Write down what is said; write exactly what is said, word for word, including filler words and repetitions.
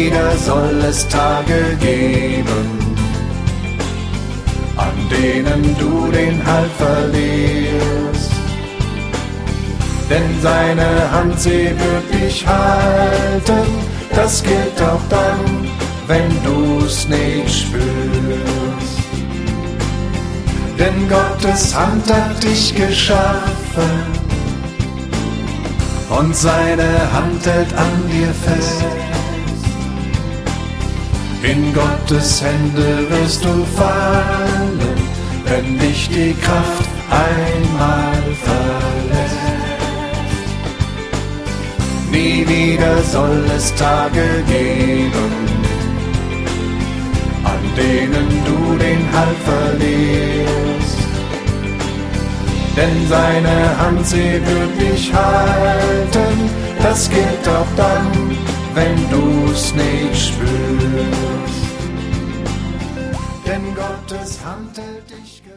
wieder soll es Tage geben, an denen du den Halt verlierst. Denn seine Hand, sie wird dich halten, das gilt auch dann, wenn du's nicht spürst. Denn Gottes Hand hat dich geschaffen und seine Hand hält an dir fest. In Gottes Hände wirst du fallen, wenn dich die Kraft einmal verlässt. Nie wieder soll es Tage geben, an denen du den Halt verlierst. Denn seine Hand, sie wird dich halten, das gilt auch dann, wenn du's nicht spürst. Denn Gottes Hand hält dich